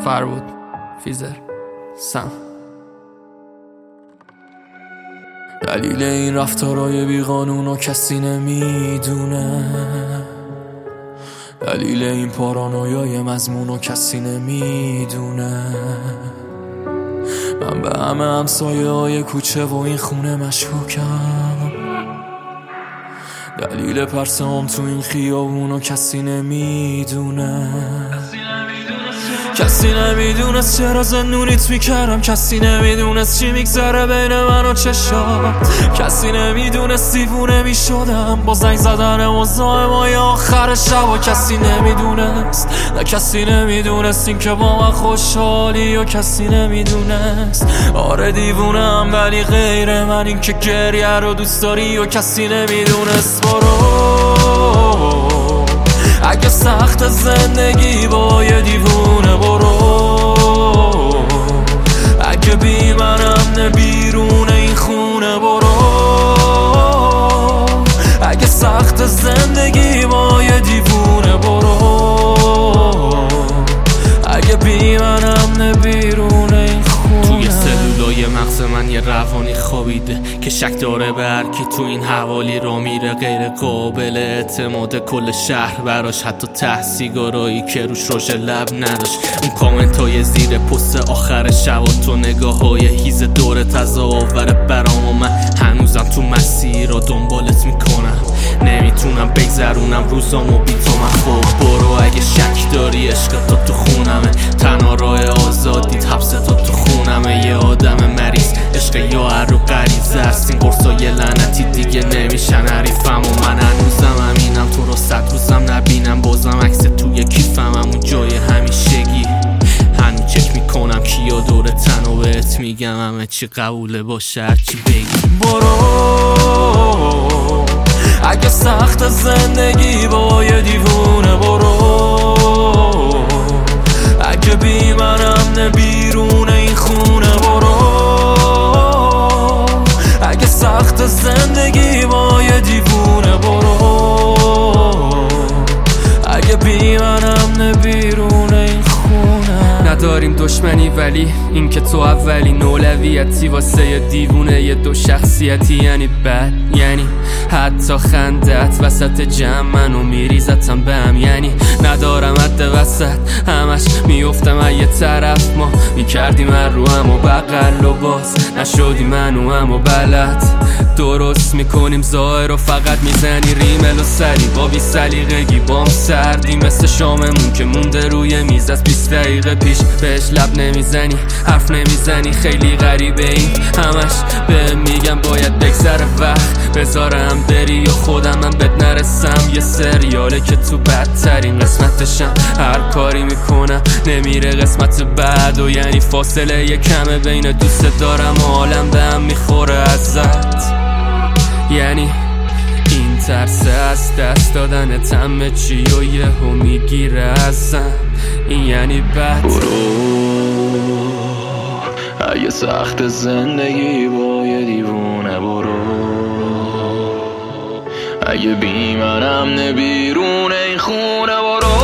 فربود فیزر سم. دلیل این رفتارای بیقانونو کسی نمیدونه، دلیل این پارانویای مضمونو کسی نمیدونه. من به همه همسایه های کوچه و این خونه مشکوکم، دلیل پرسام تو این خیابونو کسی نمیدونه. کسی نمیدونست چرا زندونیت میکردم، کسی نمیدونست چی میگذره بین من و چشات، کسی نمیدونست دیوونه میشدم با زنگ زدن مزاحمای آخر شب و کسی نمیدونست، نه کسی نمیدونست این که با من خوشحالی و کسی نمیدونست. آره دیوونم ولی غیر من این که گریه رو دوست داری و کسی نمیدونست. برو اگه سخت زندگی با یه دیوونه، برو اگه بی منم نه بیرون این خونه، برو اگه سخت زندگی با یه دیوونه، برو اگه بی منم نه بیرون این خونه. توی سلولای مغز من یه روانی خوابیده که شک داره به هر کی تو این حوالی رو میره، غیر قابل اعتماد کل شهر براش، حتی ته سیگارایی که روش روش لب نداشت. اون کامنت های زیر پست آخر شب تو نگاه های هیز دور تظاهره برام و من هنوزم تو مسیر رو دنبالت میکنم، نمیتونم بگذرونم روزامو بی تو. من خب برو اگه شک داری عشق تو خونمه، تنها راه آزادیت حبس تو خونمه. یه آدم مریض عشق یا رو غریزه است، این قرصای لعنتی دیگه نمیشن حریفم و من هنوزم همینم، تو رو 100 روزم نبینم بازم عکس توی کیفم همون جای همیشگی. هنوز چک میکنم کیا دور تن و بهت میگم همه چی قبوله باشه هرچی بگی. برو اگه سخت زندگی با یه دیوونه، برو اگه بی منم نه بیرون این خونه، برو اگه سخت زندگی با یه دیوونه، برو اگه بی منم نه بیرون این خونه. نداریم دشمنی ولی این که تو اولین اولویتی واسه یه دیوونه یه دو شخصیتی، یعنی بد، یعنی حتی خندت وسط جمع منو میریزتم به هم، یعنی ندارم حد وسط همش میفتم از یه طرف، ما میکردیم رو هم و بغل و باز نشدی منو هم و بلد درست میکنیم ظاهر و فقط میزنی ریمل و سری با بی سلیقگی بام سردی مثل شاممون که مونده روی میز از 20 دقیقه پیش، بهش لب نمیزنی حرف نمیزنی، خیلی غریبه این همش به میگم باید بگذره وقت بذارم بری یا خودم من بهت نرسم. یه سریاله که تو بدترین قسمتشم، هر کاری میکنم نمیره قسمت بعد و یعنی فاصله یه کمه بین دوست دارم و عالم به هم میخوره ازت، یعنی این ترس از دست دادن همه چی و یهو میگیره ازم، این یعنی بد. برو اگه سخت زندگی با یه دیوونه، برو اگه بی منم نه بیرون این خونه، برو